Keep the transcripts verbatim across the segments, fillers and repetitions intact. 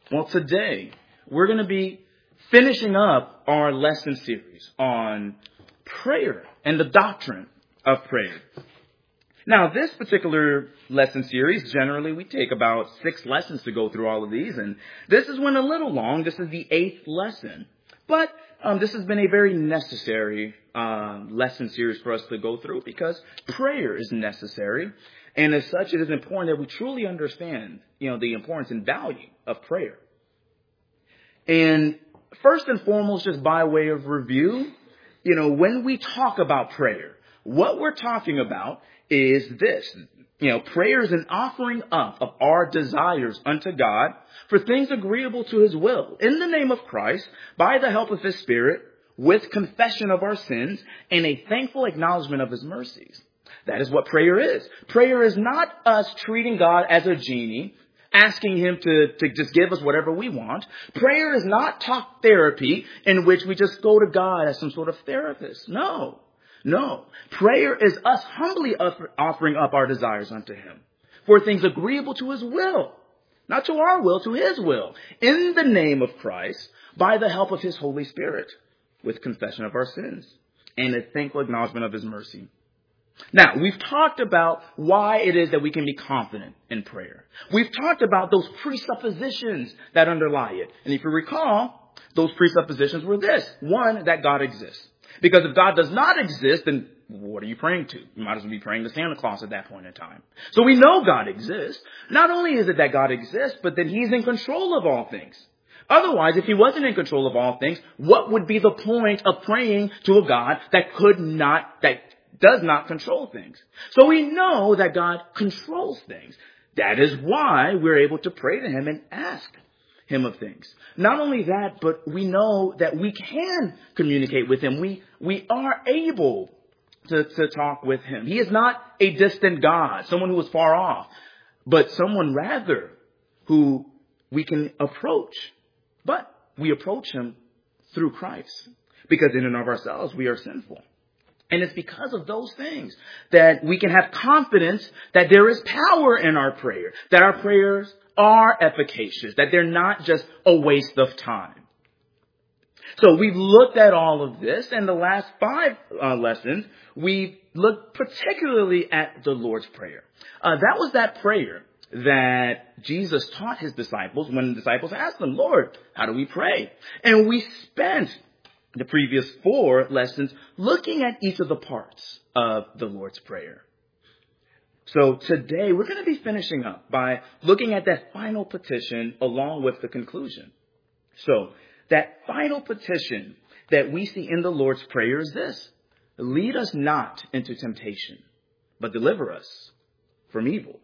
Well, today we're going to be finishing up our lesson series on prayer and the doctrine of prayer. Now, this particular lesson series, generally we take about six lessons to go through all of these, and this is one a little long. This is the eighth lesson. But um, this has been a very necessary uh, lesson series for us to go through because prayer is necessary. And as such, it is important that we truly understand, you know, the importance and value of prayer. And first and foremost, just by way of review, you know, when we talk about prayer, what we're talking about is this. You know, prayer is an offering up of our desires unto God for things agreeable to His will, in the name of Christ, by the help of His Spirit, with confession of our sins and a thankful acknowledgement of His mercies. That is what prayer is. Prayer is not us treating God as a genie, asking Him to, to just give us whatever we want. Prayer is not talk therapy in which we just go to God as some sort of therapist. No. No, prayer is us humbly offering up our desires unto Him for things agreeable to His will, not to our will, to His will, in the name of Christ, by the help of His Holy Spirit, with confession of our sins and a thankful acknowledgement of His mercy. Now, we've talked about why it is that we can be confident in prayer. We've talked about those presuppositions that underlie it. And if you recall, those presuppositions were this. One, that God exists. Because if God does not exist, then what are you praying to? You might as well be praying to Santa Claus at that point in time. So we know God exists. Not only is it that God exists, but that He's in control of all things. Otherwise, if He wasn't in control of all things, what would be the point of praying to a God that could not, that does not control things? So we know that God controls things. That is why we're able to pray to Him and ask Him of things. Not only that, but we know that we can communicate with Him. We we are able to, to talk with Him. He is not a distant God, someone who is far off, but someone rather who we can approach. But we approach Him through Christ, because in and of ourselves we are sinful. And it's because of those things that we can have confidence that there is power in our prayer, that our prayers are efficacious, that they're not just a waste of time. So we've looked at all of this, and the last five uh, lessons, we've looked particularly at the Lord's Prayer. Uh, that was that prayer that Jesus taught His disciples when the disciples asked Him, Lord, how do we pray? And we spent the previous four lessons looking at each of the parts of the Lord's Prayer. So today we're going to be finishing up by looking at that final petition along with the conclusion. So that final petition that we see in the Lord's Prayer is this: lead us not into temptation, but deliver us from evil.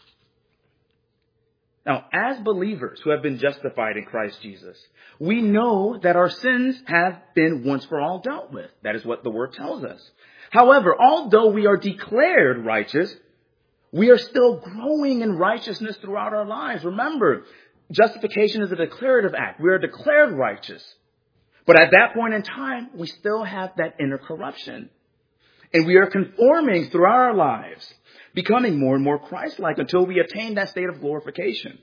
Now, as believers who have been justified in Christ Jesus, we know that our sins have been once for all dealt with. That is what the Word tells us. However, although we are declared righteous, we are still growing in righteousness throughout our lives. Remember, justification is a declarative act. We are declared righteous. But at that point in time, we still have that inner corruption. And we are conforming throughout our lives, becoming more and more Christ-like until we attain that state of glorification.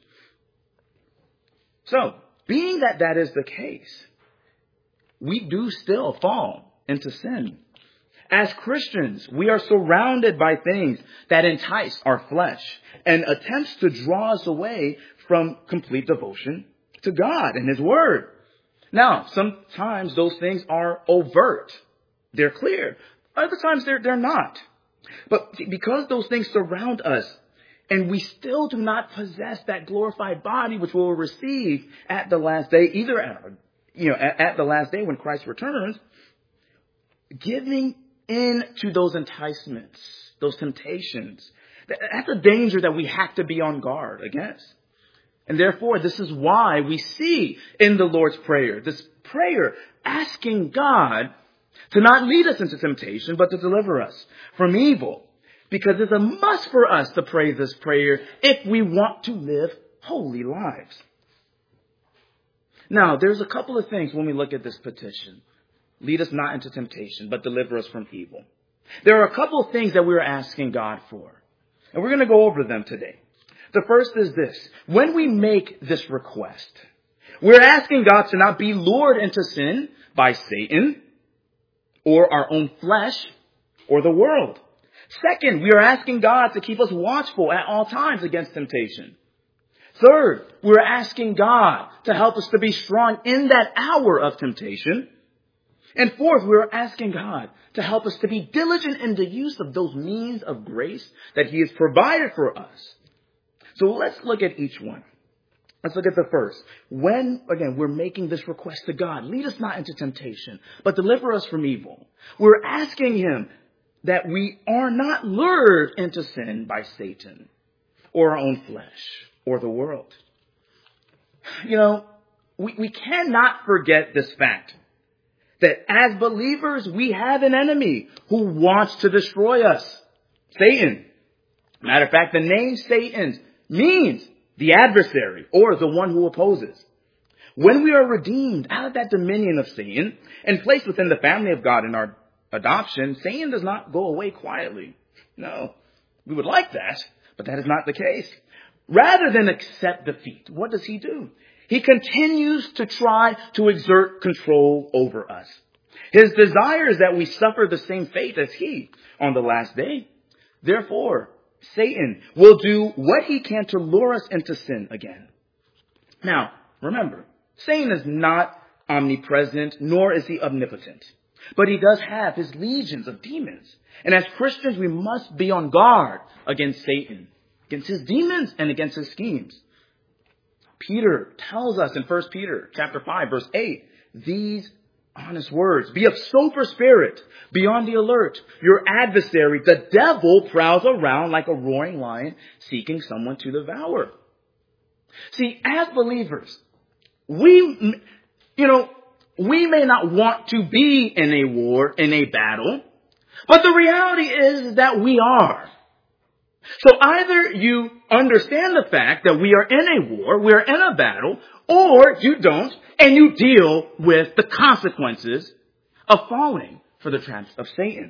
So, being that that is the case, we do still fall into sin. As Christians, we are surrounded by things that entice our flesh and attempts to draw us away from complete devotion to God and His Word. Now, sometimes those things are overt. They're clear. Other times they're, they're not. But because those things surround us and we still do not possess that glorified body which we will receive at the last day, either at, you know, at, at the last day when Christ returns, giving in to those enticements, those temptations, that's a danger that we have to be on guard against. And therefore, this is why we see in the Lord's Prayer, this prayer asking God to not lead us into temptation, but to deliver us from evil. Because it's a must for us to pray this prayer if we want to live holy lives. Now, there's a couple of things when we look at this petition. Lead us not into temptation, but deliver us from evil. There are a couple of things that we're asking God for. And we're going to go over them today. The first is this. When we make this request, we're asking God to not be lured into sin by Satan or our own flesh or the world. Second, we are asking God to keep us watchful at all times against temptation. Third, we're asking God to help us to be strong in that hour of temptation. And fourth, we're asking God to help us to be diligent in the use of those means of grace that He has provided for us. So let's look at each one. Let's look at the first. When, again, we're making this request to God, lead us not into temptation, but deliver us from evil. We're asking Him that we are not lured into sin by Satan or our own flesh or the world. You know, we, we cannot forget this fact that as believers, we have an enemy who wants to destroy us. Satan. Matter of fact, the name Satan means the adversary or the one who opposes. When we are redeemed out of that dominion of Satan and placed within the family of God in our adoption, Satan does not go away quietly. No, we would like that, but that is not the case. Rather than accept defeat, what does he do? He continues to try to exert control over us. His desire is that we suffer the same fate as he on the last day. Therefore, Satan will do what he can to lure us into sin again. Now, remember, Satan is not omnipresent, nor is he omnipotent. But he does have his legions of demons. And as Christians, we must be on guard against Satan, against his demons and against his schemes. Peter tells us in First Peter chapter five, verse eight, these honest words, be of sober spirit, be on the alert. Your adversary, the devil, prowls around like a roaring lion, seeking someone to devour. See, as believers, we, you know, we may not want to be in a war, in a battle, but the reality is that we are. So either you understand the fact that we are in a war, we are in a battle, or you don't, and you deal with the consequences of falling for the traps of Satan.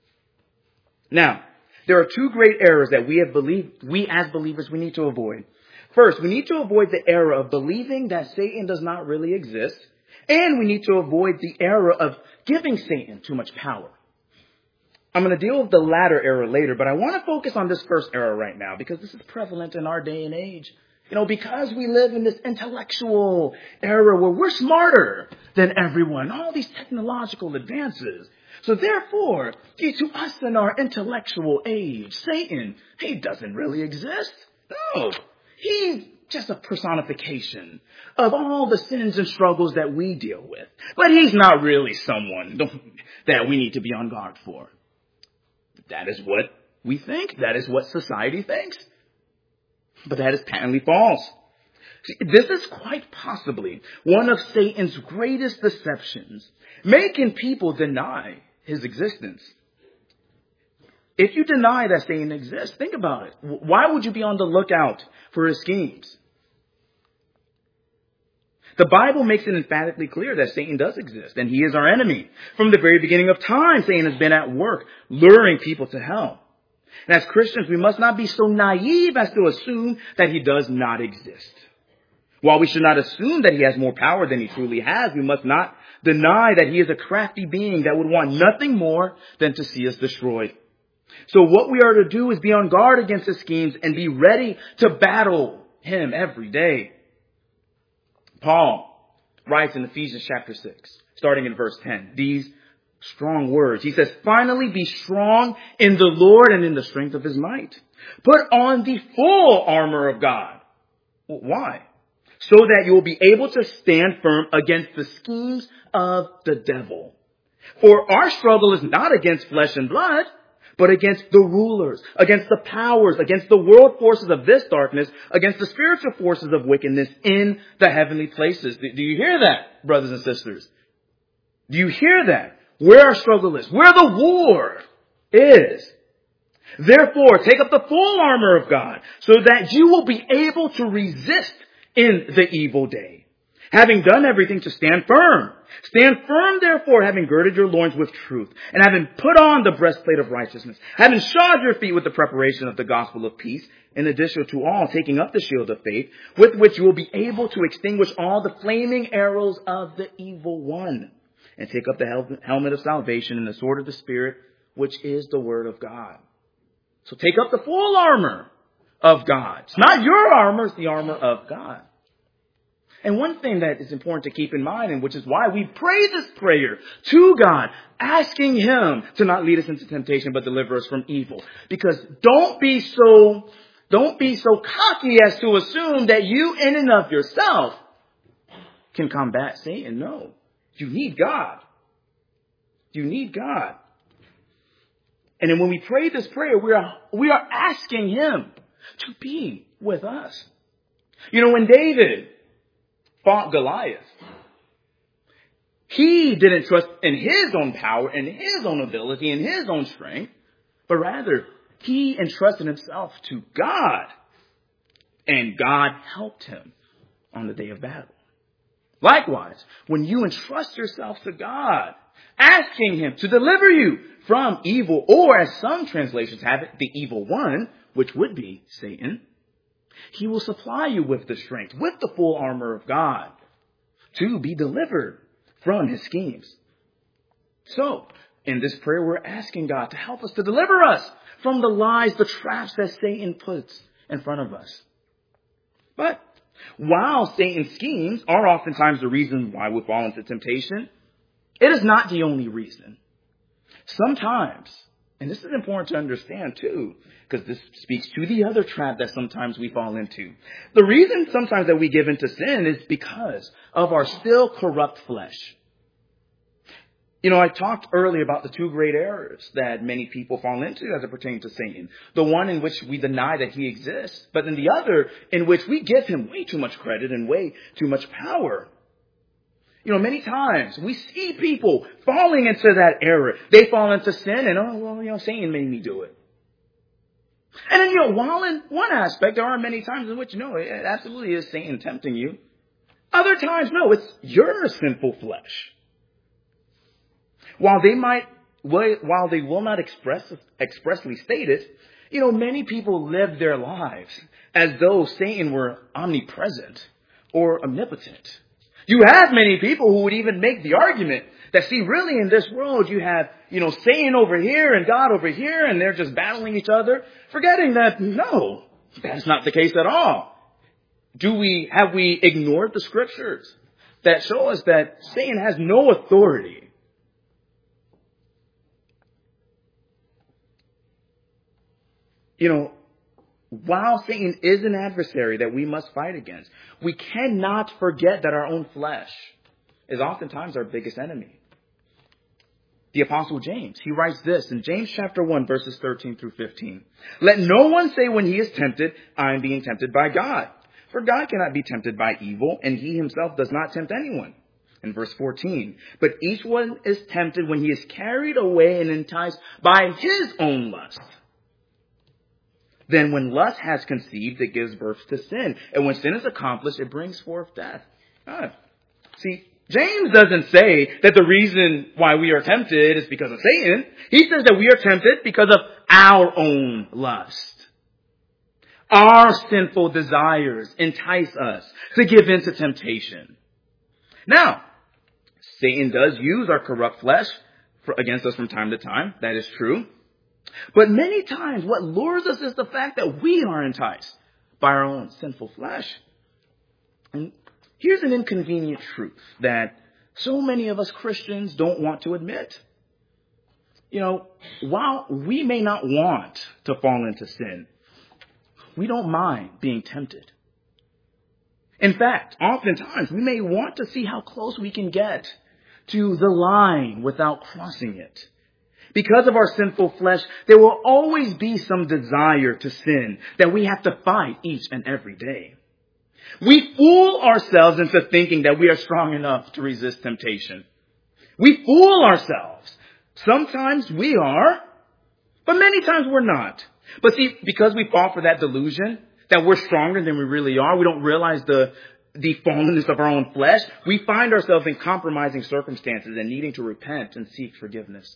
Now, there are two great errors that we have believed, we as believers, we need to avoid. First, we need to avoid the error of believing that Satan does not really exist, and we need to avoid the error of giving Satan too much power. I'm going to deal with the latter error later, but I want to focus on this first error right now because this is prevalent in our day and age. You know, because we live in this intellectual era where we're smarter than everyone, all these technological advances. So therefore, to us in our intellectual age, Satan, he doesn't really exist. No, he's just a personification of all the sins and struggles that we deal with. But he's not really someone that we need to be on guard for. That is what we think. That is what society thinks. But that is patently false. See, this is quite possibly one of Satan's greatest deceptions, making people deny his existence. If you deny that Satan exists, think about it. Why would you be on the lookout for his schemes? The Bible makes it emphatically clear that Satan does exist, and he is our enemy. From the very beginning of time, Satan has been at work, luring people to hell. And as Christians, we must not be so naive as to assume that he does not exist. While we should not assume that he has more power than he truly has, we must not deny that he is a crafty being that would want nothing more than to see us destroyed. So what we are to do is be on guard against his schemes and be ready to battle him every day. Paul writes in Ephesians chapter six, starting in verse ten, these strong words. He says, finally be strong in the Lord and in the strength of his might. Put on the full armor of God. Well, why? So that you will be able to stand firm against the schemes of the devil. For our struggle is not against flesh and blood, but against the rulers, against the powers, against the world forces of this darkness, against the spiritual forces of wickedness in the heavenly places. Do you hear that, brothers and sisters? Do you hear that? Where our struggle is, where the war is. Therefore, take up the full armor of God so that you will be able to resist in the evil day. Having done everything to stand firm. Stand firm, therefore, having girded your loins with truth, and having put on the breastplate of righteousness, having shod your feet with the preparation of the gospel of peace, in addition to all, taking up the shield of faith, with which you will be able to extinguish all the flaming arrows of the evil one, and take up the hel- helmet of salvation and the sword of the Spirit, which is the word of God. So take up the full armor of God. It's not your armor, it's the armor of God. And one thing that is important to keep in mind, and which is why we pray this prayer to God, asking Him to not lead us into temptation, but deliver us from evil. Because don't be so, don't be so cocky as to assume that you in and of yourself can combat Satan. No. You need God. You need God. And then when we pray this prayer, we are, we are asking Him to be with us. You know, when David fought Goliath, he didn't trust in his own power and his own ability and his own strength, but rather he entrusted himself to God, and God helped him on the day of battle. Likewise, when you entrust yourself to God, asking Him to deliver you from evil, or as some translations have it, the evil one, which would be Satan, He will supply you with the strength, with the full armor of God, to be delivered from his schemes. So, in this prayer, we're asking God to help us, to deliver us from the lies, the traps that Satan puts in front of us. But while Satan's schemes are oftentimes the reason why we fall into temptation, it is not the only reason. Sometimes, and this is important to understand too, because this speaks to the other trap that sometimes we fall into. The reason sometimes that we give into sin is because of our still corrupt flesh. You know, I talked earlier about the two great errors that many people fall into as it pertains to Satan. The one in which we deny that he exists, but then the other in which we give him way too much credit and way too much power. You know, many times we see people falling into that error. They fall into sin and, oh, well, you know, Satan made me do it. And then, you know, while in one aspect, there are many times in which, no, it absolutely is Satan tempting you. Other times, no, it's your sinful flesh. While they might, while they will not express, expressly state it, you know, many people live their lives as though Satan were omnipresent or omnipotent. You have many people who would even make the argument that, see, really in this world you have, you know, Satan over here and God over here, and they're just battling each other, forgetting that, no, that's not the case at all. Do we, have we ignored the scriptures that show us that Satan has no authority? You know, while Satan is an adversary that we must fight against, we cannot forget that our own flesh is oftentimes our biggest enemy. The Apostle James, he writes this in James chapter one, verses thirteen through fifteen. Let no one say when he is tempted, I am being tempted by God. For God cannot be tempted by evil, and he himself does not tempt anyone. In verse fourteen, but each one is tempted when he is carried away and enticed by his own lust. Then when lust has conceived, it gives birth to sin. And when sin is accomplished, it brings forth death. Ah. See, James doesn't say that the reason why we are tempted is because of Satan. He says that we are tempted because of our own lust. Our sinful desires entice us to give in to temptation. Now, Satan does use our corrupt flesh for, against us from time to time. That is true. But many times what lures us is the fact that we are enticed by our own sinful flesh. And here's an inconvenient truth that so many of us Christians don't want to admit. You know, while we may not want to fall into sin, we don't mind being tempted. In fact, oftentimes we may want to see how close we can get to the line without crossing it. Because of our sinful flesh, there will always be some desire to sin that we have to fight each and every day. We fool ourselves into thinking that we are strong enough to resist temptation. We fool ourselves. Sometimes we are, but many times we're not. But see, because we fall for that delusion that we're stronger than we really are, we don't realize the the fallenness of our own flesh, we find ourselves in compromising circumstances and needing to repent and seek forgiveness.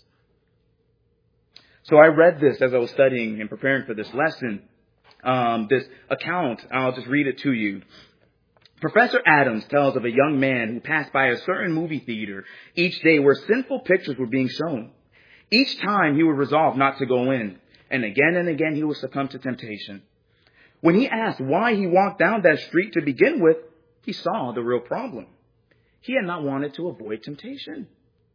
So I read this as I was studying and preparing for this lesson, um, this account. I'll just read it to you. Professor Adams tells of a young man who passed by a certain movie theater each day where sinful pictures were being shown. Each time he would resolve not to go in, and again and again he would succumb to temptation. When he asked why he walked down that street to begin with, he saw the real problem. He had not wanted to avoid temptation.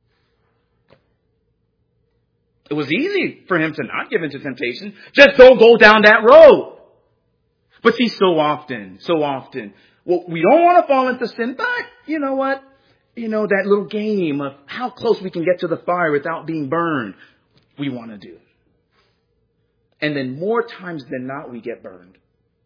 It was easy for him to not give in to temptation. Just don't go down that road. But see, so often, so often, well, we don't want to fall into sin, but you know what? You know, that little game of how close we can get to the fire without being burned, we want to do. And then more times than not, we get burned.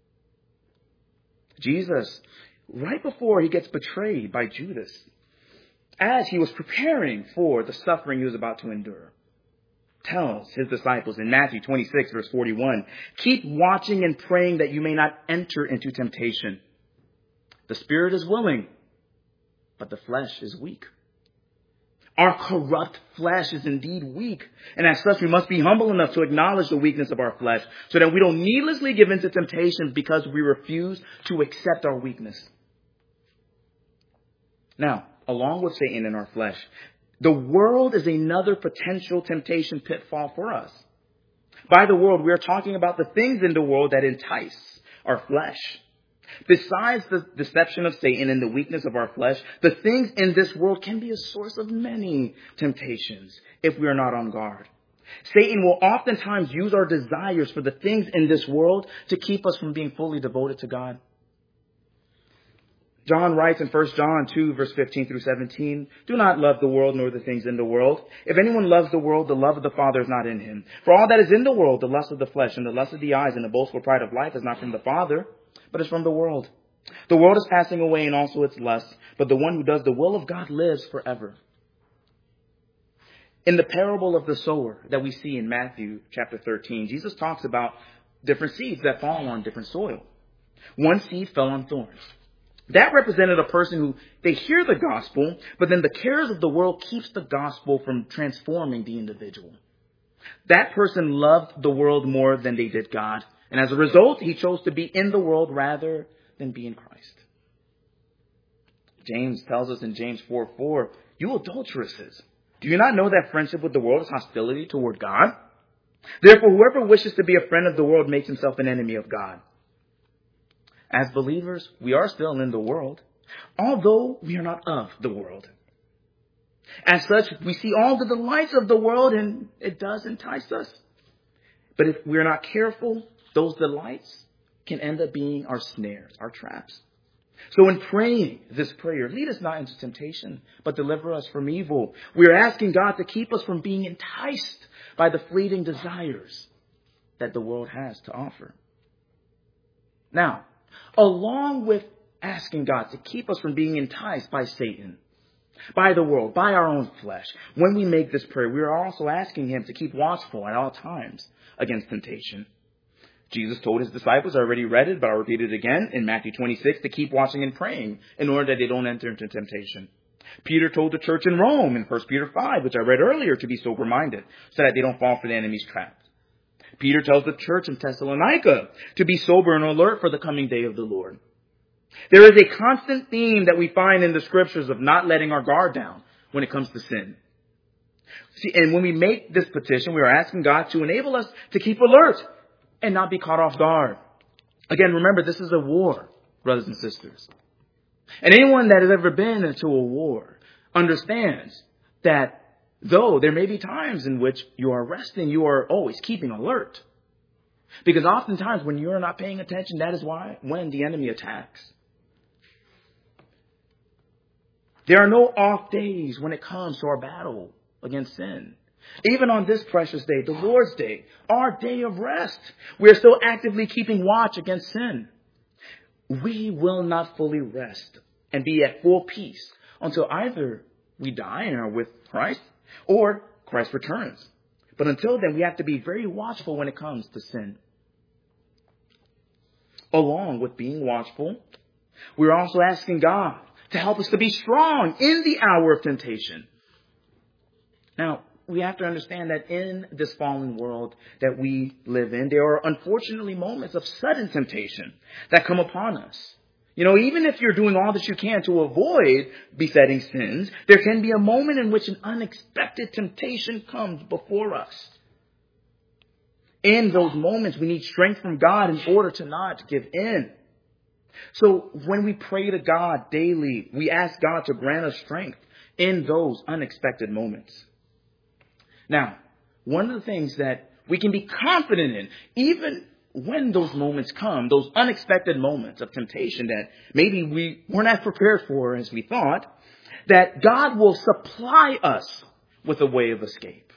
Jesus, right before he gets betrayed by Judas, as he was preparing for the suffering he was about to endure, tells his disciples in Matthew twenty-six, verse forty-one, keep watching and praying that you may not enter into temptation. The spirit is willing, but the flesh is weak. Our corrupt flesh is indeed weak. And as such, we must be humble enough to acknowledge the weakness of our flesh so that we don't needlessly give in to temptation because we refuse to accept our weakness. Now, along with Satan in our flesh, the world is another potential temptation pitfall for us. By the world, we are talking about the things in the world that entice our flesh. Besides the deception of Satan and the weakness of our flesh, the things in this world can be a source of many temptations if we are not on guard. Satan will oftentimes use our desires for the things in this world to keep us from being fully devoted to God. John writes in First John two, verse fifteen through seventeen, do not love the world nor the things in the world. If anyone loves the world, the love of the Father is not in him. For all that is in the world, the lust of the flesh and the lust of the eyes and the boastful pride of life is not from the Father, but is from the world. The world is passing away and also its lusts, but the one who does the will of God lives forever. In the parable of the sower that we see in Matthew chapter thirteen, Jesus talks about different seeds that fall on different soil. One seed fell on thorns. That represented a person who, they hear the gospel, but then the cares of the world keeps the gospel from transforming the individual. That person loved the world more than they did God. And as a result, he chose to be in the world rather than be in Christ. James tells us in James four four, you adulteresses, do you not know that friendship with the world is hostility toward God? Therefore, whoever wishes to be a friend of the world makes himself an enemy of God. As believers, we are still in the world, although we are not of the world. As such, we see all the delights of the world and it does entice us. But if we're not careful, those delights can end up being our snares, our traps. So in praying this prayer, lead us not into temptation, but deliver us from evil. We are asking God to keep us from being enticed by the fleeting desires that the world has to offer. Now, along with asking God to keep us from being enticed by Satan, by the world, by our own flesh, when we make this prayer, we are also asking him to keep watchful at all times against temptation. Jesus told his disciples, I already read it, but I'll repeat it again in Matthew twenty-six, to keep watching and praying in order that they don't enter into temptation. Peter told the church in Rome in First Peter five, which I read earlier, to be sober-minded so that they don't fall for the enemy's trap. Peter tells the church in Thessalonica to be sober and alert for the coming day of the Lord. There is a constant theme that we find in the scriptures of not letting our guard down when it comes to sin. See, and when we make this petition, we are asking God to enable us to keep alert and not be caught off guard. Again, remember, this is a war, brothers and sisters. And anyone that has ever been into a war understands that though there may be times in which you are resting, you are always keeping alert. Because oftentimes when you're not paying attention, that is why when the enemy attacks. There are no off days when it comes to our battle against sin. Even on this precious day, the Lord's day, our day of rest, we are still actively keeping watch against sin. We will not fully rest and be at full peace until either we die and are with Christ or Christ returns. But until then, we have to be very watchful when it comes to sin. Along with being watchful, We're also asking God to help us to be strong in the hour of temptation. Now, we have to understand that in this fallen world that we live in, there are unfortunately moments of sudden temptation that come upon us. You know, even if you're doing all that you can to avoid besetting sins, there can be a moment in which an unexpected temptation comes before us. In those moments, we need strength from God in order to not give in. So when we pray to God daily, we ask God to grant us strength in those unexpected moments. Now, one of the things that we can be confident in, even when those moments come, those unexpected moments of temptation that maybe we weren't as prepared for as we thought, that God will supply us with a way of escape.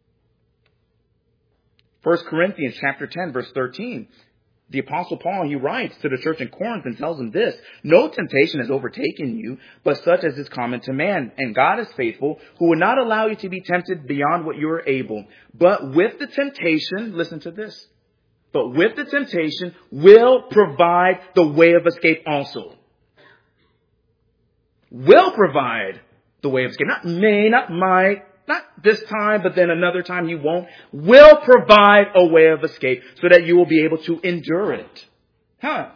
First Corinthians chapter ten, verse thirteen. The Apostle Paul, he writes to the church in Corinth and tells them this: no temptation has overtaken you, but such as is common to man. And God is faithful, who will not allow you to be tempted beyond what you are able. But with the temptation, listen to this, but with the temptation will provide the way of escape also. Will provide the way of escape. Not may, not might, not this time, but then another time you won't. Will provide a way of escape so that you will be able to endure it. Huh?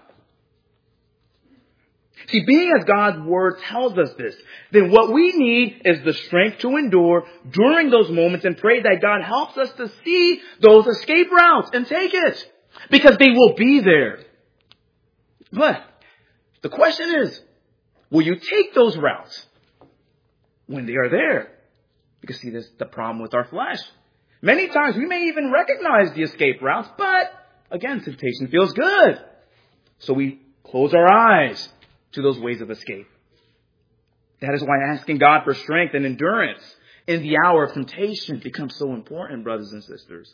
See, being as God's word tells us this, then what we need is the strength to endure during those moments and pray that God helps us to see those escape routes and take it, because they will be there. But the question is, will you take those routes when they are there? Because see, this is the problem with our flesh. Many times we may even recognize the escape routes, but again, temptation feels good. So we close our eyes to those ways of escape. That is why asking God for strength and endurance in the hour of temptation becomes so important, brothers and sisters.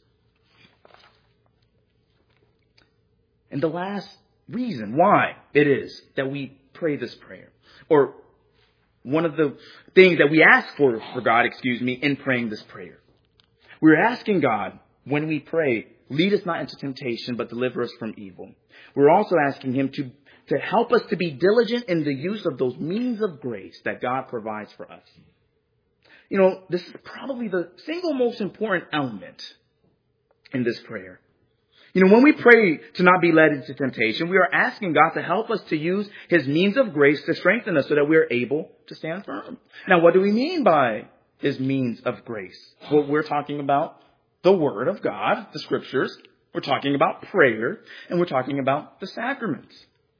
And the last reason why it is that we pray this prayer, or one of the things that we ask for, for God, excuse me, in praying this prayer. We're asking God, when we pray, lead us not into temptation, but deliver us from evil. We're also asking Him to, to help us to be diligent in the use of those means of grace that God provides for us. You know, this is probably the single most important element in this prayer. You know, when we pray to not be led into temptation, we are asking God to help us to use His means of grace to strengthen us so that we are able to stand firm. Now, what do we mean by His means of grace? Well, we're talking about the Word of God, the Scriptures. We're talking about prayer, and we're talking about the sacraments.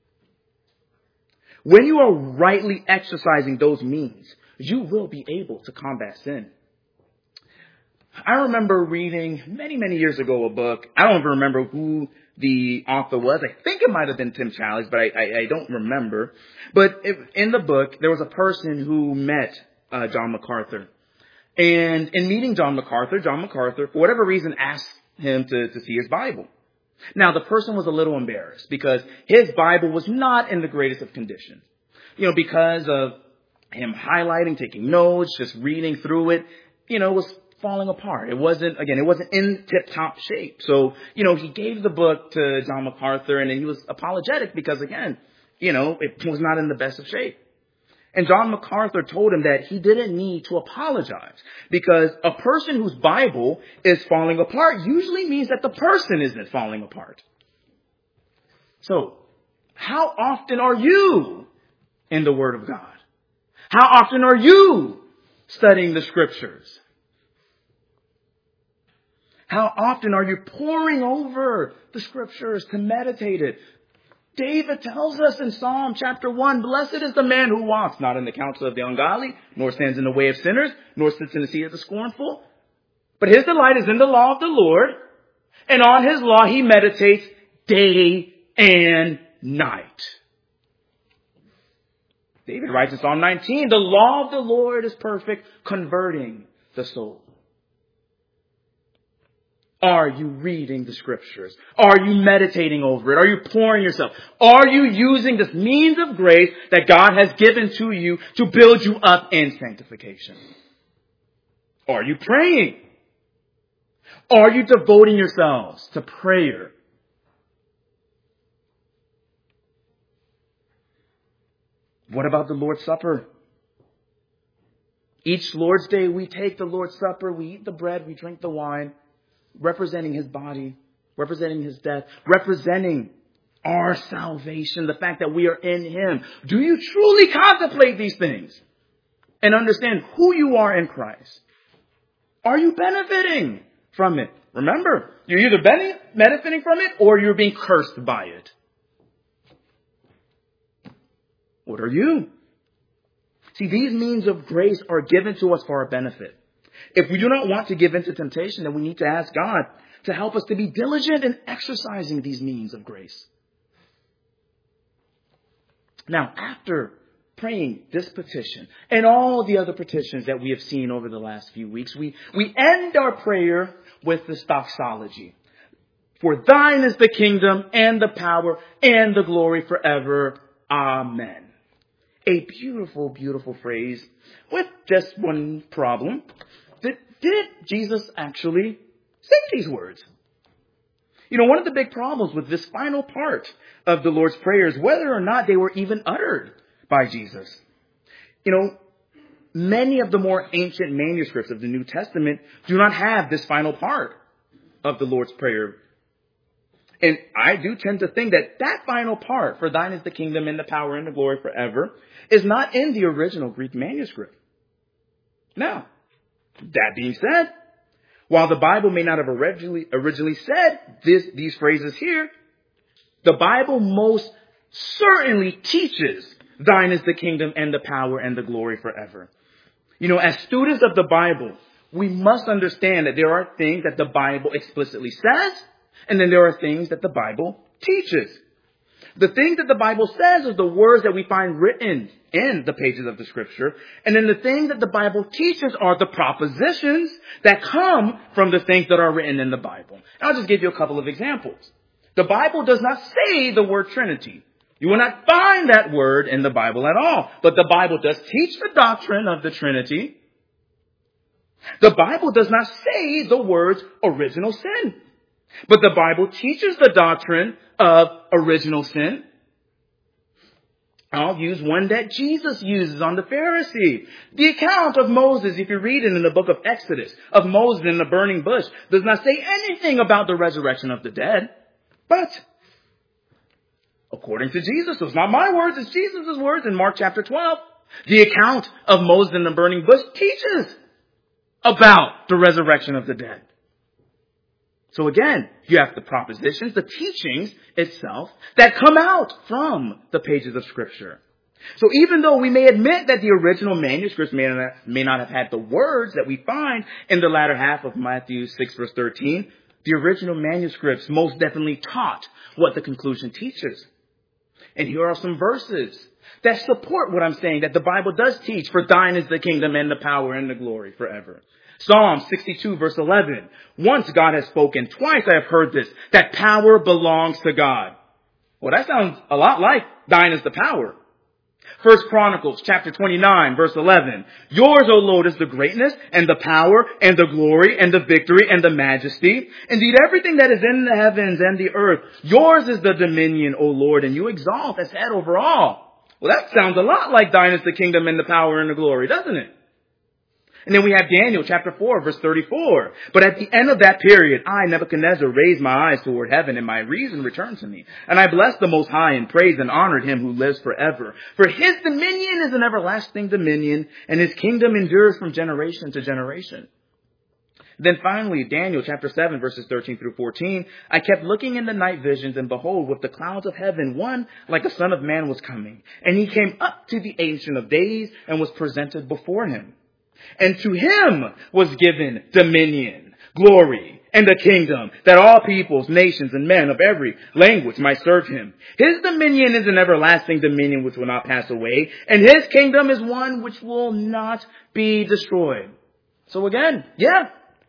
When you are rightly exercising those means, you will be able to combat sin. I remember reading many, many years ago a book. I don't even remember who the author was. I think it might have been Tim Challies, but I, I, I don't remember. But it, in the book, there was a person who met uh, John MacArthur. And in meeting John MacArthur, John MacArthur, for whatever reason, asked him to, to see his Bible. Now, the person was a little embarrassed because his Bible was not in the greatest of condition. You know, because of him highlighting, taking notes, just reading through it, you know, it was falling apart. It wasn't, again, it wasn't in tip-top shape. So, you know, he gave the book to John MacArthur, and he was apologetic because, again, you know, it was not in the best of shape. And John MacArthur told him that he didn't need to apologize because a person whose Bible is falling apart usually means that the person isn't falling apart. So, how often are you in the Word of God? How often are you studying the Scriptures? How often are you poring over the Scriptures to meditate it? David tells us in Psalm chapter one, blessed is the man who walks not in the counsel of the ungodly, nor stands in the way of sinners, nor sits in the seat of the scornful. But his delight is in the law of the Lord, and on his law he meditates day and night. David writes in Psalm nineteen, the law of the Lord is perfect, converting the soul. Are you reading the Scriptures? Are you meditating over it? Are you pouring yourself? Are you using this means of grace that God has given to you to build you up in sanctification? Are you praying? Are you devoting yourselves to prayer? What about the Lord's Supper? Each Lord's Day, we take the Lord's Supper, we eat the bread, we drink the wine, representing his body, representing his death, representing our salvation, the fact that we are in him. Do you truly contemplate these things and understand who you are in Christ? Are you benefiting from it? Remember, you're either benefiting from it or you're being cursed by it. What are you? See, these means of grace are given to us for our benefit. If we do not want to give in to temptation, then we need to ask God to help us to be diligent in exercising these means of grace. Now, after praying this petition and all the other petitions that we have seen over the last few weeks, we, we end our prayer with this doxology. For thine is the kingdom and the power and the glory forever. Amen. A beautiful, beautiful phrase with just one problem. Did, did Jesus actually say these words? You know, one of the big problems with this final part of the Lord's Prayer is whether or not they were even uttered by Jesus. You know, many of the more ancient manuscripts of the New Testament do not have this final part of the Lord's Prayer. And I do tend to think that that final part, for thine is the kingdom and the power and the glory forever, is not in the original Greek manuscript. Now, that being said, while the Bible may not have originally, originally said this, these phrases here, the Bible most certainly teaches thine is the kingdom and the power and the glory forever. You know, as students of the Bible, we must understand that there are things that the Bible explicitly says, and then there are things that the Bible teaches. The things that the Bible says is the words that we find written in the pages of the Scripture. And then the things that the Bible teaches are the propositions that come from the things that are written in the Bible. And I'll just give you a couple of examples. The Bible does not say the word Trinity. You will not find that word in the Bible at all. But the Bible does teach the doctrine of the Trinity. The Bible does not say the words original sin. But the Bible teaches the doctrine of original sin. I'll use one that Jesus uses on the Pharisee. The account of Moses, if you read it in the book of Exodus, of Moses in the burning bush, does not say anything about the resurrection of the dead. But, according to Jesus, so it's not my words, it's Jesus' words in Mark chapter twelve. The account of Moses in the burning bush teaches about the resurrection of the dead. So again, you have the propositions, the teachings itself that come out from the pages of Scripture. So even though we may admit that the original manuscripts may not, may not have had the words that we find in the latter half of Matthew six verse thirteen, the original manuscripts most definitely taught what the conclusion teaches. And here are some verses that support what I'm saying, that the Bible does teach, for thine is the kingdom and the power and the glory forever. Psalm sixty-two verse eleven. Once God has spoken, twice I have heard this, that power belongs to God. Well, that sounds a lot like thine is the power. First Chronicles chapter twenty-nine verse eleven. Yours, O Lord, is the greatness and the power and the glory and the victory and the majesty. Indeed, everything that is in the heavens and the earth. Yours is the dominion, O Lord, and you exalt as head over all. Well, that sounds a lot like thine is the kingdom and the power and the glory, doesn't it? And then we have Daniel chapter four, verse thirty-four. But at the end of that period, I, Nebuchadnezzar, raised my eyes toward heaven, and my reason returned to me. And I blessed the Most High and praised and honored him who lives forever. For his dominion is an everlasting dominion, and his kingdom endures from generation to generation. Then finally, Daniel chapter seven, verses thirteen through fourteen. I kept looking in the night visions, and behold, with the clouds of heaven, one like a son of man was coming. And he came up to the Ancient of Days and was presented before him. And to him was given dominion, glory, and a kingdom, that all peoples, nations, and men of every language might serve him. His dominion is an everlasting dominion which will not pass away, and his kingdom is one which will not be destroyed. So again, yeah,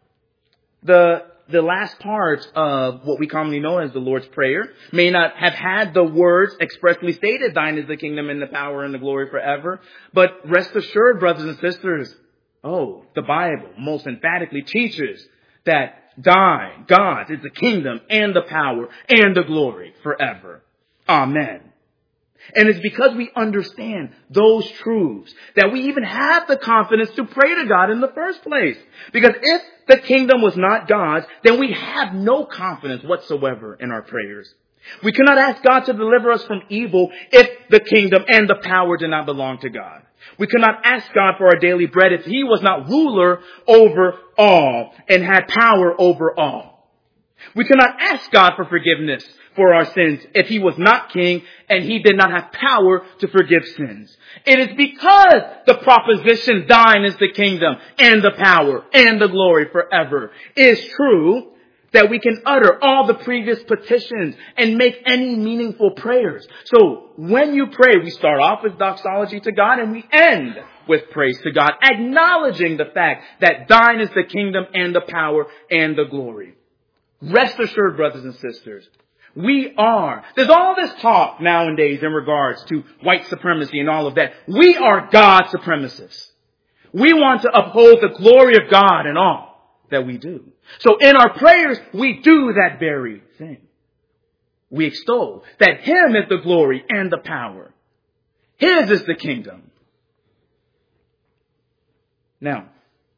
the the last part of what we commonly know as the Lord's Prayer may not have had the words expressly stated, thine is the kingdom and the power and the glory forever. But rest assured, brothers and sisters, oh, the Bible most emphatically teaches that thine, God's, is the kingdom and the power and the glory forever. Amen. And it's because we understand those truths that we even have the confidence to pray to God in the first place. Because if the kingdom was not God's, then we have no confidence whatsoever in our prayers. We cannot ask God to deliver us from evil if the kingdom and the power do not belong to God. We cannot ask God for our daily bread if He was not ruler over all and had power over all. We cannot ask God for forgiveness for our sins if He was not king and He did not have power to forgive sins. It is because the proposition, thine is the kingdom and the power and the glory forever, is true, that we can utter all the previous petitions and make any meaningful prayers. So when you pray, we start off with doxology to God and we end with praise to God, acknowledging the fact that thine is the kingdom and the power and the glory. Rest assured, brothers and sisters, we are. There's all this talk nowadays in regards to white supremacy and all of that. We are God supremacists. We want to uphold the glory of God in all that we do. So in our prayers, we do that very thing. We extol that Him is the glory and the power. His is the kingdom. Now,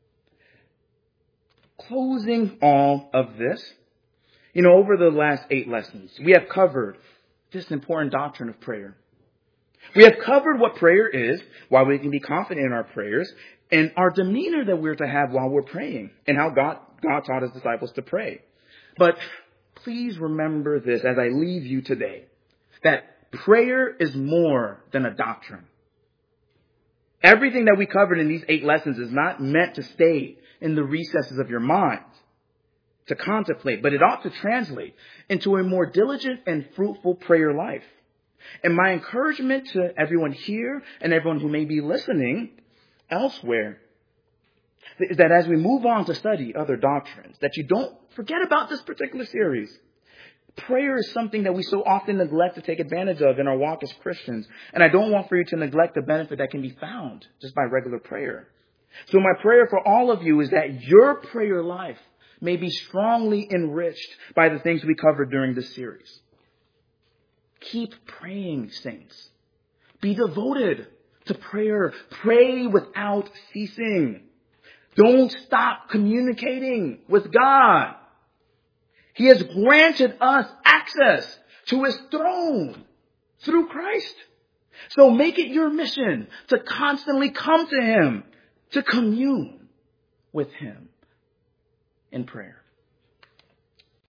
closing all of this, you know, over the last eight lessons, we have covered this important doctrine of prayer. We have covered what prayer is, why we can be confident in our prayers, and our demeanor that we're to have while we're praying, and how God, God taught His disciples to pray. But please remember this as I leave you today, that prayer is more than a doctrine. Everything that we covered in these eight lessons is not meant to stay in the recesses of your mind to contemplate, but it ought to translate into a more diligent and fruitful prayer life. And my encouragement to everyone here and everyone who may be listening elsewhere is that as we move on to study other doctrines, that you don't forget about this particular series. Prayer is something that we so often neglect to take advantage of in our walk as Christians. And I don't want for you to neglect the benefit that can be found just by regular prayer. So my prayer for all of you is that your prayer life may be strongly enriched by the things we covered during this series. Keep praying, saints. Be devoted to prayer. Pray without ceasing. Don't stop communicating with God. He has granted us access to His throne through Christ. So make it your mission to constantly come to Him, to commune with Him in prayer.